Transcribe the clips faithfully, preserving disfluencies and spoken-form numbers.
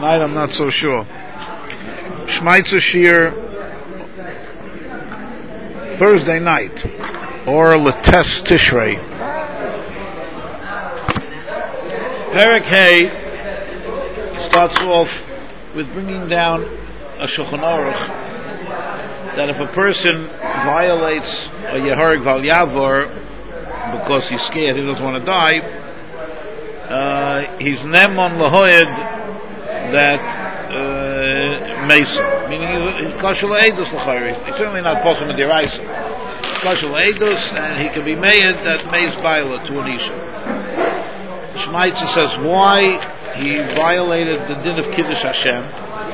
Tonight I'm not so sure. Shmaitzer Shir Thursday night, or Lates Tishrei. Perek Hay starts off with bringing down a Shulchan Aruch that if a person violates a Yeharig Val Yavor because he's scared, he doesn't want to die, uh, he's Nemon Lahoyed that uh, Mason, meaning he's Kashal Eidus L'chayri. He's certainly not possible with Diraisa. Kashal Eidus, and he can be made that Mace Baila to an Isha. Shmaitza says why he violated the din of Kiddush Hashem,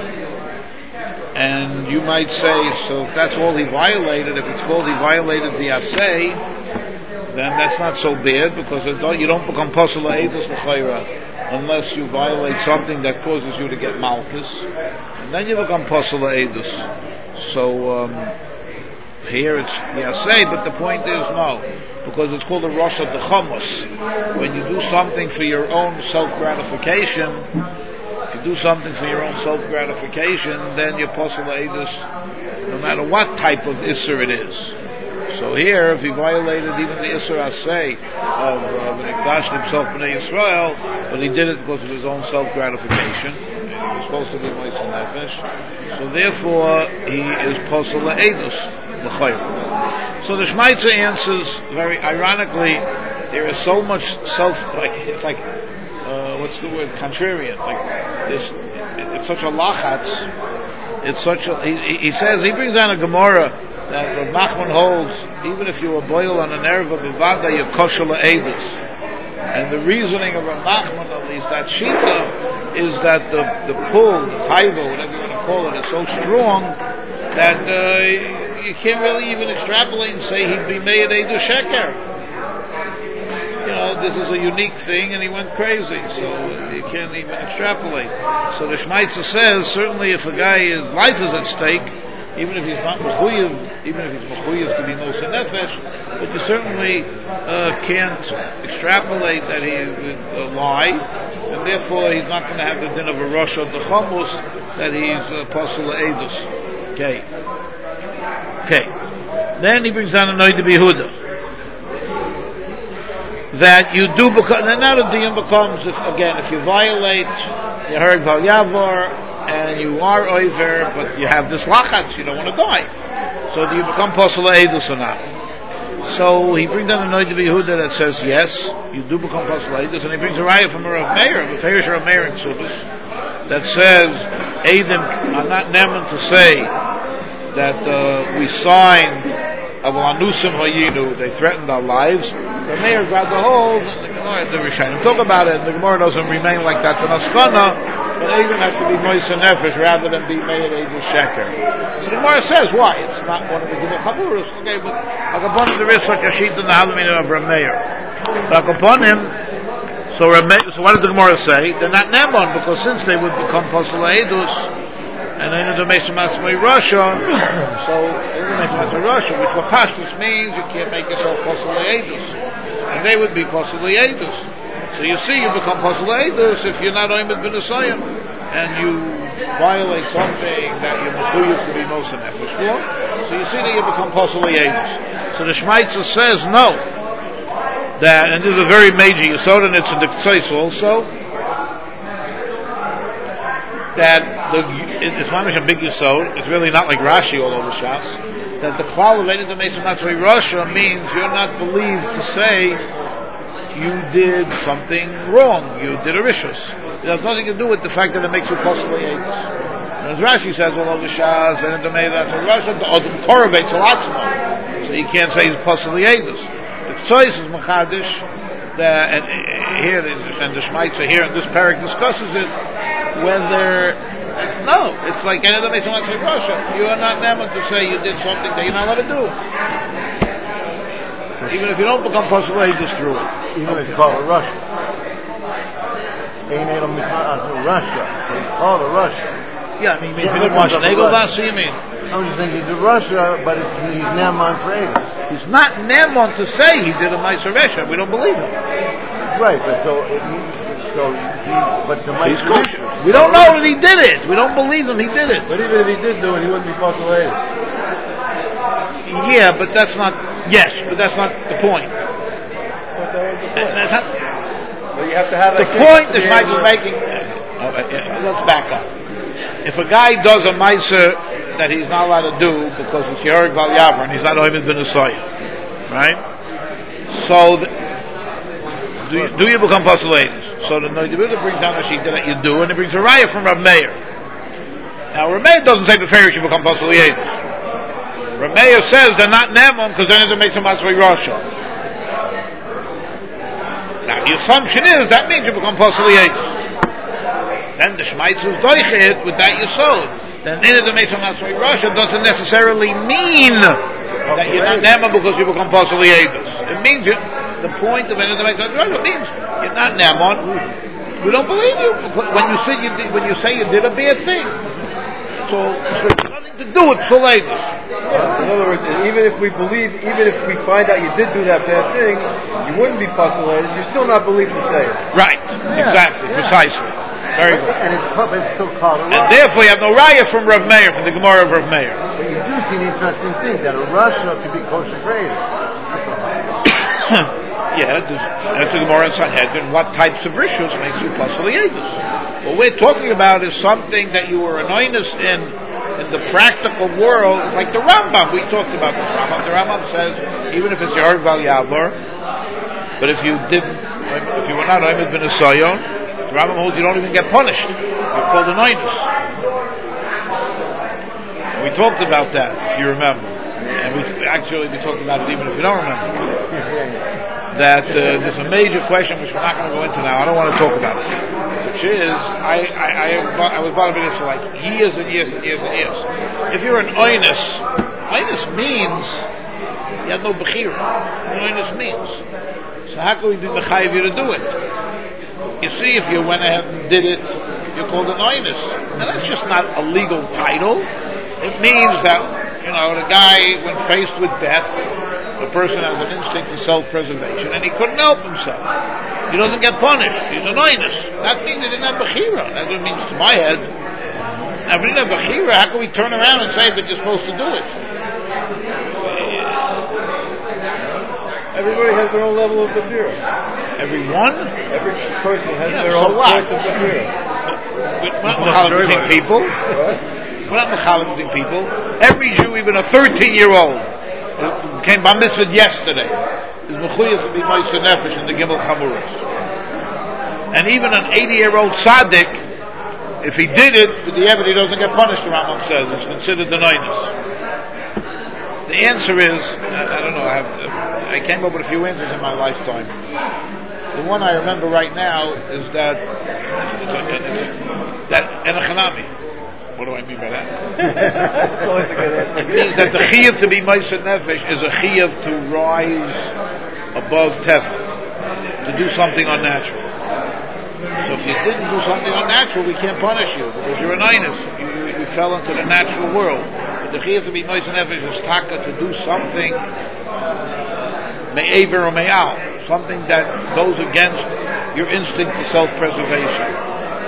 and you might say, so if that's all he violated, if it's called he violated the Asay, then that's not so bad, because you don't become Posel Eidus L'chayra unless you violate something that causes you to get Malchus, and then you become Posel Eidus. So um, here it's the Asay, but the point is no, because it's called a Rosh Hashanah. When you do something for your own self-gratification, if you do something for your own self-gratification, then you're Posel Eidus, no matter what type of Isser it is. So here, if he violated even the Isser Asay of V'nikdash himself B'nai Yisrael, but he did it because of his own self-gratification, and he was supposed to be Moishe Nefesh, so therefore he is Posel Eidus L'chayr. So the Shmaitzer answers very ironically. There is so much self, like it's like uh, what's the word, contrarian. Like this, it, it's such a lachatz. It's such a. He, he says he brings down a Gemara that Rav Nachman holds, even if you were boiled on an erva b'vada, you're kosher le'edus. And the reasoning of Rav Nachman, at least that shita, is that the the pull, the taiva, whatever you want to call it, is so strong that uh, you can't really even extrapolate and say he'd be made edu sheker. You know, this is a unique thing, and he went crazy, so you can't even extrapolate. So the Shmaitzer says, certainly if a guy's life is at stake, even if he's not mechuyev, even if he's mechuyev to be Moshe Nefesh, but you certainly uh, can't extrapolate that he would uh, lie, and therefore he's not going to have the din of a Rosh Hashanah that he's uh, Posel Eidus. Okay. Okay. Then he brings down a Noida Behuda. That you do become, and now the diyum becomes, if, again, if you violate Yeharig Val Yavor, and you are over, but you have this lachatz, you don't want to die. So do you become Posel Eidus or not? So he brings down a Noida Behuda that says, yes, you do become Posel Eidus, and he brings a raya from a Rav Meir, a Ferish Rav Meir in Subis, that says, Eidim are not neman to say that uh, we signed Avanusim Hayinu, they threatened our lives. The mayor grabbed the hold, and the Gemara, the Rishonim talk about it, and the Gemara doesn't remain like that to Naskana, but Eidim has to be Moishe Nefesh rather than be made Eidim Sheker. So the Gemara says, why? It's not one of the Gimel Chaburus, okay, but Akaponim there is such a sheet in the Halamin of Rameir. But Akaponim, so Rameir, so what did the Gemara say? They're not Nemon, because since they would become Posel Eidus, and then the Mesa Matzmai Russia, so the Mesa Matzmai Russia, which what Pashtus means, you can't make yourself Posel Eidus, and they would be Posel Eidus. So you see, you become Posel Eidus if you're not Oimid Ben Asayim, and you violate something that you're mechuyev to be Moshe Nefesh for. So you see that you become Posel Eidus. So the Shmaitzer says no, that, and this is a very major yesod, and it's in the Ktsois also, that the, it's mamish a big yesod. It's really not like Rashi all over Shas. That the klal of Eidim Meitzah Matzvei Rasha means you're not believed to say you did something wrong. You did a rishus. It has nothing to do with the fact that it makes you possibly Eidos. And as Rashi says all over Shas and in the Meitzah Matzvei Rasha, the Odom Korabeitz Alatzmo. So you can't say he's possibly Eidos. The Ktsois is Machadish. And here, and the Shmaitzer here in this parak discusses it. Whether no, it's like any other Meitzah Matzvei Rasha. You are not neman to say you did something that you're not allowed to do. Even if you don't become Posel Eidus through it. Even if it's called a Russia. Ain't it a Russia? So it's called a Russia. Yeah, I mean, if you didn't watch Nagelvas, so you mean? I'm just thinking he's a Russia, but it's, he's Neman for Eidus. He's not Neman to say he did a Meitzah Rasha. We don't believe him. Right, but so it, So he, but to my He's kosher. We don't know that he did it. We don't believe him. He did it. But even if he did do it, he wouldn't be postulated. Yeah, but that's not. Yes, but that's not the point. But that was the point. That's not, But you have to have the that point case is to be Michael's able to- making. Uh, uh, let's back up. If a guy does a meiser that he's not allowed to do because it's Yerig Val Yavar and he's not Oimed Ben Asayah, right? So, the, do you, do you become postulated? So the Noidibida brings down a sheet that you do, and it brings a raya from Rav Meir. Now, Rav Meir doesn't say before you become postulated. Rav Meir says they're not Nemon because they're going to make some Matzvah Rasha. Now, the assumption is that means you become postulated. Then the Shmaitz is doichet with that yesod. Then in the Matzvah Matzvah Rasha doesn't necessarily mean that you're not Nemon because you become postulated. It means you. The point of any of the Matzvah Rasha means you're not Nemon. We don't believe you when you say you did, when you say you did a bad thing. It's all it's nothing to do with Psulatus. Yeah, in other words, even if we believe, even if we find out you did do that bad thing, you wouldn't be postulated. You're still not believed to say it. Right. Yeah, exactly. yeah. Precisely. Very good. And it's, it's still called a And Russia. therefore, you have no raya from Rav Meir, from the Gemara of Rav Meir. But you do see an interesting thing that a Russia could be kosher graded. That's all. Yeah, that's the Gemara in Sanhedrin. What types of rishus makes you postulatus? What we're talking about is something that you were anointed in, in the practical world. It's like the Rambam. We talked about this Rambam. The Rambam says, even if it's Yerig Val Yavar, but if you didn't, if you were not Oimed Ben Asayon, the Rambam holds you don't even get punished. You're called anointed. We talked about that, if you remember. And we actually we talked about it even if you don't remember. That uh, there's a major question which we're not going to go into now. I don't want to talk about it. Which is, I I, I, I was bothering this for like years and years and years and years. If you're an oinus, oinus means you have no bechira. Oinus means. So how can we be mechayiv you to do it? You see, if you went ahead and did it, you're called an oinus. Now that's just not a legal title. It means that, you know, the guy, when faced with death, the person has an instinct of self-preservation, and he couldn't help himself. He doesn't get punished. He's an oinus. That means he didn't have bechira. That's what it means to my head. Now, if he didn't have bechira, how can we turn around and say that you're supposed to do it? Everybody has their own level of bechira. Everyone? Every person has Yeah, their so own what? point of bechira. We're not mechalabiting people. What? We're not mechalabiting people. Every Jew, even a thirteen-year-old, who came by mitzvah yesterday, is mechuyev to be moiser nefesh in the Gimel Chamuros. And even an eighty-year-old tzaddik, if he did it, with the evidence, he doesn't get punished, the Rambam says. It's considered the noinus. The answer is, I, I don't know, I, have to, I came up with a few answers in my lifetime. The one I remember right now is that, it's a, it's a, that enochanami. What do I mean by that? That's always a good answer. It means that the chiyuv to be moiser nefesh is a chiyuv to rise above tefah, to do something unnatural. So if you didn't do something unnatural, we can't punish you because you're an inus. You, you, you fell into the natural world. But the chiyuv to be moiser nefesh is taka to do something me'aver or me'al, something that goes against your instinct for self-preservation.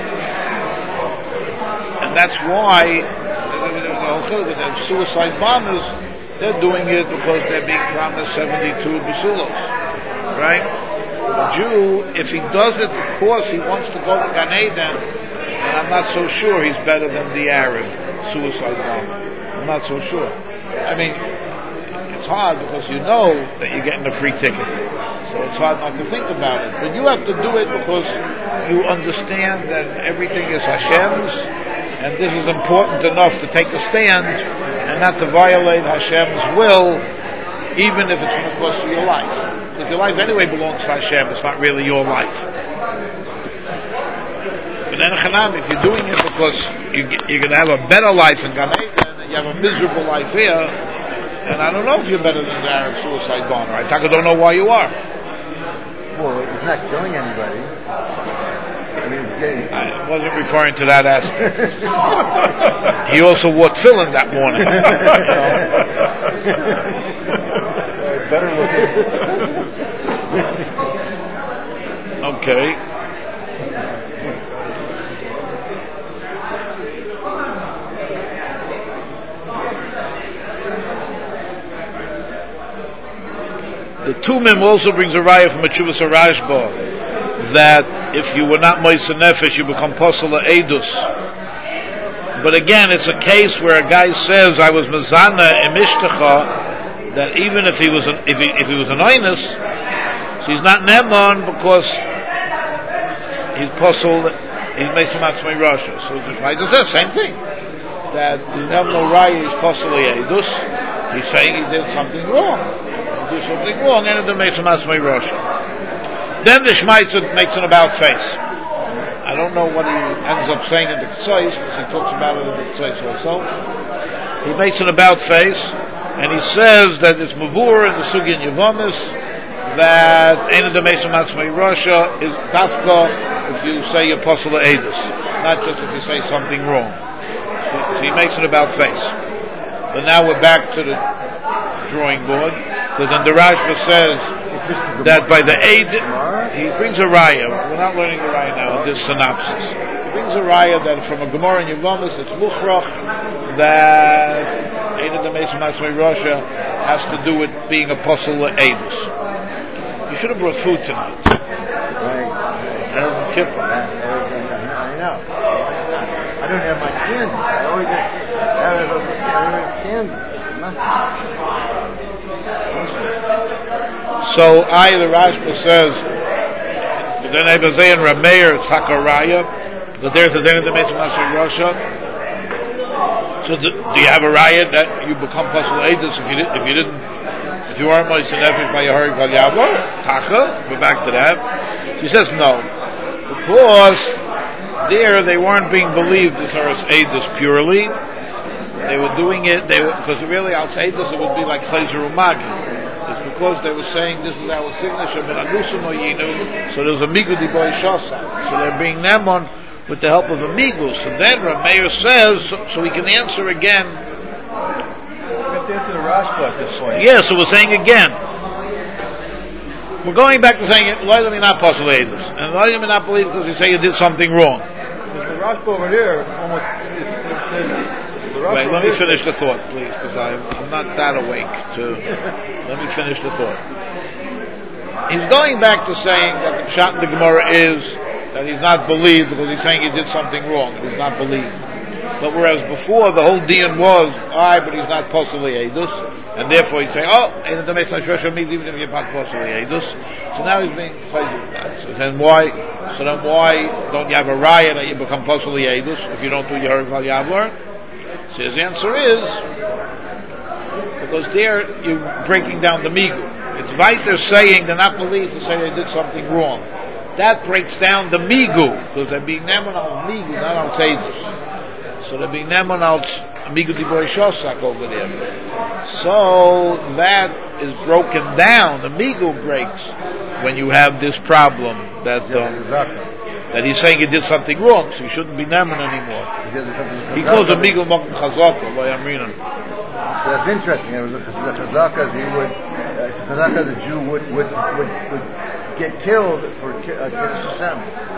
And that's why the suicide bombers, they're doing it because they're being promised seventy-two basulos, right? The Jew, if he does it because he wants to go to Gan Eden, then I'm not so sure he's better than the Arab suicide bomber. I'm not so sure. I mean, it's hard because you know that you're getting a free ticket, so it's hard not to think about it. But you have to do it because you understand that everything is Hashem's. And this is important enough to take a stand and not to violate Hashem's will, even if it's going to cost you your life. Because your life anyway belongs to Hashem, it's not really your life. But then, if you're doing it because you, you're going to have a better life in Gan Eden, and you have a miserable life here, and I don't know if you're better than the Arab suicide bomber. I don't know why you are. Well, he's not killing anybody. I mean, he's getting... I wasn't referring to that aspect. He also wore tefillin that morning. Better looking. Okay. The Tumim also brings a raya from a Chuvas Rashba that if you were not Moisa Nefesh, you become Posel Eidus. But again, it's a case where a guy says, I was Mezana Emishtacha, that even if he was an, if he, if he was an Oinus, so he's not Nemon because he's Posel, he makes him Atzmei Rasha. So the Shmaita says, same thing. That you have no raya, he's Posel Eidus. He's saying he did something wrong. He did something wrong, and it makes him Atzmei Rasha. Then the Shmaita makes an about face. I don't know what he ends up saying in the Ktsois, because he talks about it in the Ktsois also. He makes an about face, and he says that it's Mavur in the Sugi and Yevomis, that Ein Adamesam Atzmei Rasha is Dafka if you say Apostle Eidus, not just if you say something wrong. So, so he makes an about face. But now we're back to the drawing board, because then the Rashba says that by the aid, he brings a raya. We're not learning the raya now in this synopsis. He brings a raya that from a Gemara in Yevomis, it's Muchrach, that Ein Adamesam Atzmei Rasha has to do with being Apostle Eidus. You should have brought food tonight. Right. Erev Kippur. I know. I don't have my candies. I always have candies. So I, the Rashba says, then Ebazay and Rameir Takaraya, that there's a then the Meitzim Atzmei Rasha. So do, do you have a riot that you become Pasal Eidus if you did, if you didn't, if you weren't Moisei Nefesh by your Harig Val Yavor? Taka, we're back to that. She says no, because there they weren't being believed as Haris Eidus purely. They were doing it, they were, because really outside this it would be like Chayzer Umagi. It's because they were saying this is our signature, but Anusim Oyinu, so there's a Migu Di Boy Shasa. So they're being them on with the help of a Migu. So then Rameir says, so, so we can answer again. We have to answer the Rashba at this point. Yeah, so we're saying again. We're going back to saying, why let me not Pasal Eidus? And why let me not believe because you say you did something wrong? Because the Rashba over here almost says, wait, let me finish the thought, please, because I'm, I'm not that awake to... Let me finish the thought. He's going back to saying that the Pshat in the Gemara is that he's not believed because he's saying he did something wrong. He's not believed. But whereas before the whole dian was, alright, but he's not possibly Eidus, and therefore he'd say, oh, even if you're not possibly Eidus. So now he's being played with that. So then why, so then why don't you have a riot that you become possibly Eidus if you don't do your Val Yavlar? So his answer is, because there you're breaking down the migu. It's weiter saying they're not believed to say they did something wrong. That breaks down the migu, because they're being nemon al migu, not al tzedus. So they're being nemon al migu di boy shosak over there. So that is broken down. The migu breaks when you have this problem that um, that he's saying he did something wrong, so he shouldn't be Neman anymore. He calls him Migul Mokum Chazaka, by Amrinan. So that's interesting. The Chazakas, he would, uh, it's a Chazaka, the Jew would, would, would, would get killed for Kiddush Hashem.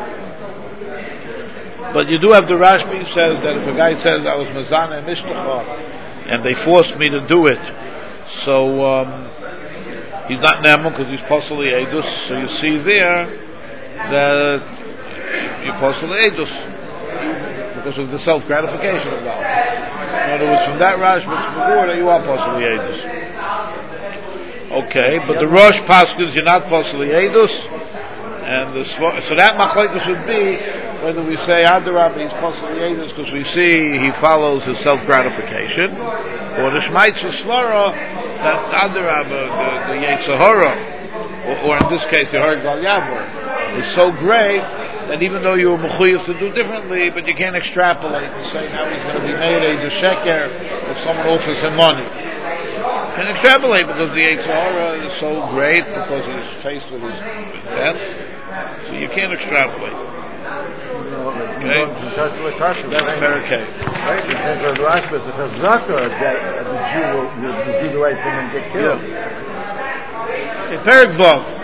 But you do have the Rashbi says that if a guy says, I was Mazana and Mishtacha, and they forced me to do it, so um, he's not Neman because he's possibly Eidus, so you see there that you possibly Eidus because of the self-gratification of God. In other words, from that Rash, but before that you are possibly Eidus. Okay, but the Rosh Paskins you're not possibly Eidus, and the, so that Machlekes would be whether we say Adarab he's possibly Eidus because we see he follows his self-gratification, or the Shmaitza Slora that Adarab the, the Yetzirah, or, or in this case the Harig Val Yavor is so great that even though you were mechuyev to do differently, but you can't extrapolate and say now he's going to be made a sheker if someone offers him money. You can extrapolate because the Yetzirah is so great because he's faced with his death, so you can't extrapolate. Okay, that's fair. Okay. Right, he said the Rashba is a chazaka that the Jew will, will, will do the right thing and get killed. In Perek Vav.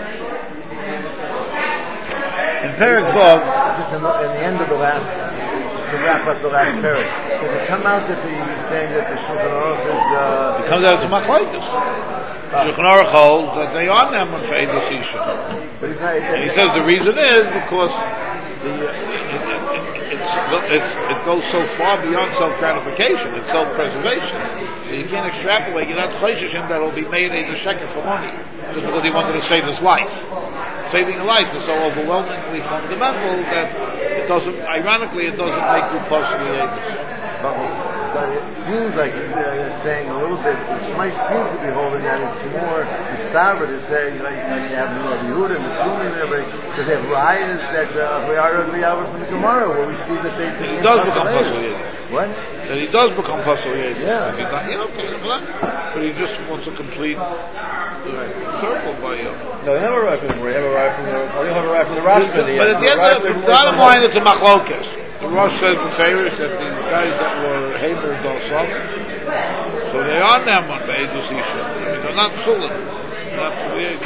In Perek Vav, just in the, in the end of the last, just to wrap up the last Perek, does it come out that the saying that the Shulchan Aruch is? Uh, it comes out to Machlekes. Shulchan Aruch holds that they are neman for Eidus Isha. But he's not, And he says the reason is because the, uh, it, it, it's, it's, it goes so far beyond self-gratification. It's self-preservation. So you can't extrapolate. You're not chayshish him that will be made a sheker for money just because he wanted to save his life. Saving a life is so overwhelmingly fundamental that it doesn't, ironically, it doesn't make you possibly Eidus. But, but it seems like he's uh, saying a little bit, Shmai seems to be holding that it's more Mustafa to say, like, like you have Rabbi Yehuda and the Tumi and everybody, that they have riots that uh, we are we are from the Gemara, where we see that they That he does become possibly Eidus. What? That he does become possibly Eidus. Yeah. If he not, yeah, okay, but he just wants a complete Right. circle by you. No, you have a right from the Gemara. You have a right from the. Oh, you have a right from the Rashba. But at the end of the bottom line, it's a machlokes. The Rosh says the favors that these guys that were Haber Dosam, so they are Neman Be'edus Isha. They're not Sulim. They're not Sulim.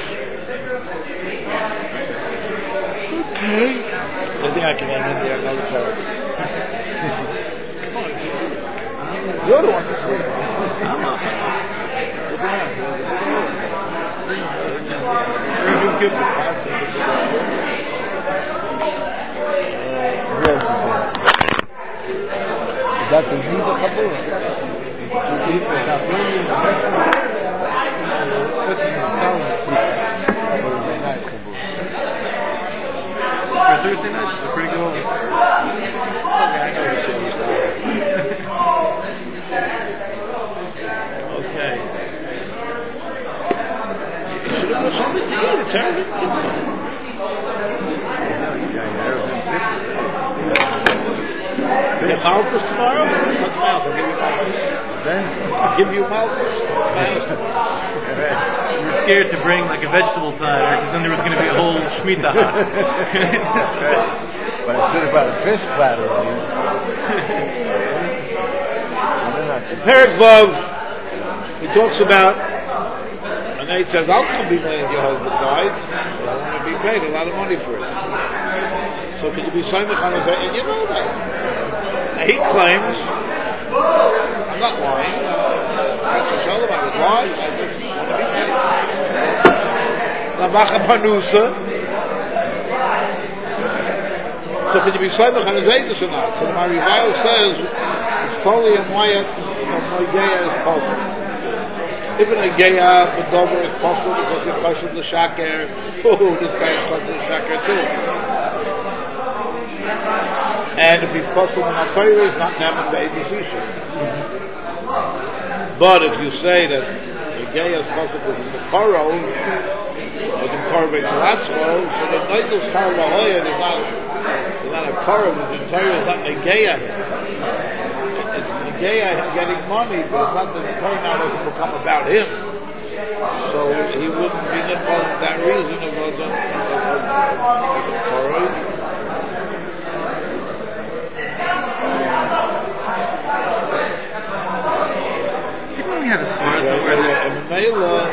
Okay. I think I can hang in there another part. Come on. You're the one to sleep. I'm not. Look around. That is Yuda Chabura. This is not sound Thursday night Chabura. For Thursday night, it's a pretty good one. Okay, I know the shit was Okay. You should have put something to eat. It's everything. You have Malchus tomorrow? What's Malchus? I'll give you Malchus. Then? I'll give you Malchus. You were scared to bring like a vegetable platter because then there was going to be a whole Shemitah hut. But I should have brought a fish platter at least. In Perek Vav, he talks about, and he says, I'll come be married, your husband died, but I want to be paid a lot of money for it. So can you be Simon on his head? And you know that. Now he claims, I'm not lying, that's a show about his lies, I just want to be paid. Lamacha Panusa. So can you be Simon on his head or not? So the Marival says, it's totally in Wyatt, Noigeya is possible. Even a Geya, but Dover is possible because you're close to the Shaker. Oh, this guy is close to the Shaker too. And if he's possible in Akhoira, he's not Naman Be'edus Isha. But if you say that the Geya is possible because it's a Karo, or the Karo Be'etzatzmo, so the Neidos Kar Lahoya is not, is not a Karo, the entire is not a Geya. It's the Geya getting money, but it's not that the Torah now doesn't become about him. So he wouldn't be nifal for that reason of the Torah. Didn't we have a source somewhere that... And Mela,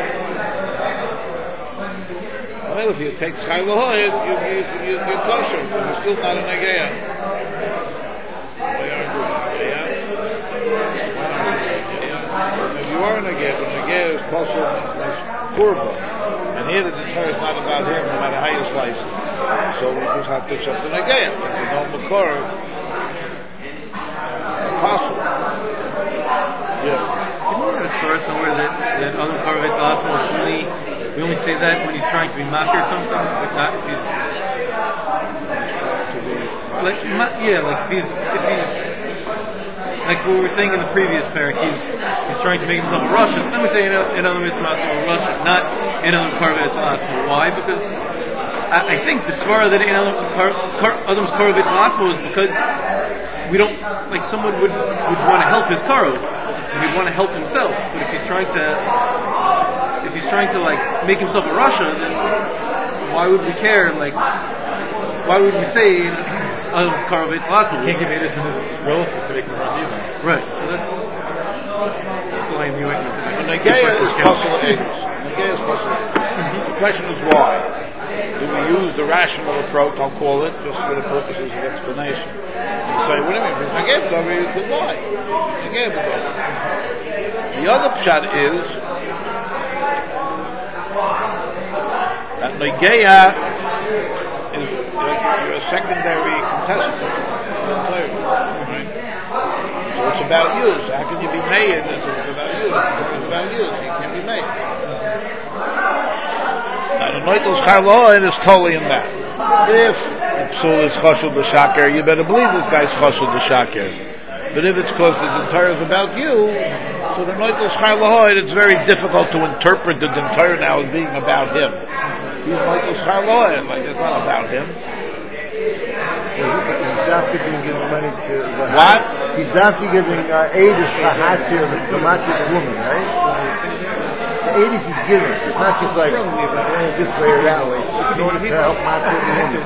well, if you take Chai Lahoy, you, you, you, you're kosher. You're still not a Negeya. If you are a Negeya, the Negeya is kosher like Kurva. And here the Torah is not about him, no matter how you slice it. So we just have to accept the Negeya. If you know Makor, apostle. Yeah. Didn't we have a story somewhere that, that Adam Karovitz Lasmos only, we only say that when he's trying to be mocked or something? Like not if he's... Like, yeah, like if he's, if he's, like what we were saying in the previous parak, he's he's trying to make himself a Russia, so then we say in Adam Karovitz a Russia, not in Adam Karovitz Lasmos. Why? Because I, I think the svara that in Adam Karovitz Lasmos is because we don't, like someone would, would want to help his karo, so he'd want to help himself. But if he's trying to, if he's trying to like make himself a Russia, then why would we care? Like, why would we say Adam's karo v'etz lasmo? Can't give Edis and his relatives so they can run either. Right. So that's that's why I knew it. The Negeya is possible Edis. Negeya is possible. The question is why. Do we use the rational approach, I'll call it, just for the purposes of explanation? And say, what do you mean? If it's Negeya B'Dover, you could lie. Negeya B'Dover. The other pshat is, That Negeya is you're a secondary contestant. Right? So it's about you. So how can you be made? It's about you. It's about you. So you can't be made. Now the Noitel Charloin is totally in that. If the psul is chashul b'shaker, you better believe this guy's chashul b'shaker. But if it's because the Dintara is about you, so the Noitel Charloin, it's very difficult to interpret the Dintara now as being about him. He's Noitel Charloin, like it's not about him. Well, he's definitely being given money to the What? He's definitely giving uh, Eidish Lahatir, the dramatic woman, right? The Eidish is given. It's not just like this way or that way. It's in order to help Matir the woman.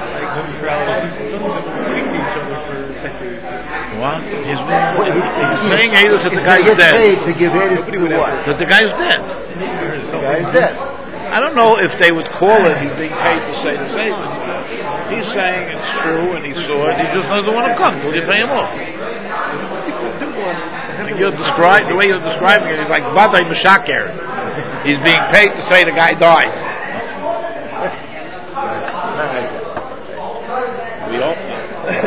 What? He's, he's, he's paying Eidish that the guy's dead. dead. Paid to give Eidish to what? That the guy's dead. The guy's dead. I don't know if they would call it he's being paid to say the same. He's saying it's true and he saw it. He just doesn't want to come till you pay him off. And you're describe, the way you're describing it is like Vaday Meshaker. He's being paid to say the guy died. We hope not.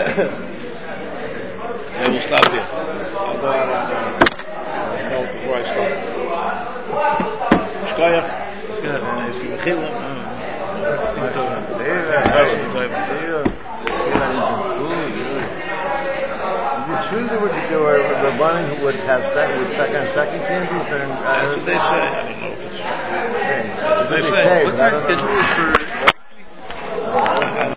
Yeah, we'll stop here. I'll go out on uh, note before I start. Shkoyach. Good. Is he Mechilim? Is it true there were there were Rabbanim who would have sec, would suck on second candies during? Uh, That's what they say. I don't know if it's true. Okay. That's what They they say. say. What's but I our don't know. schedule for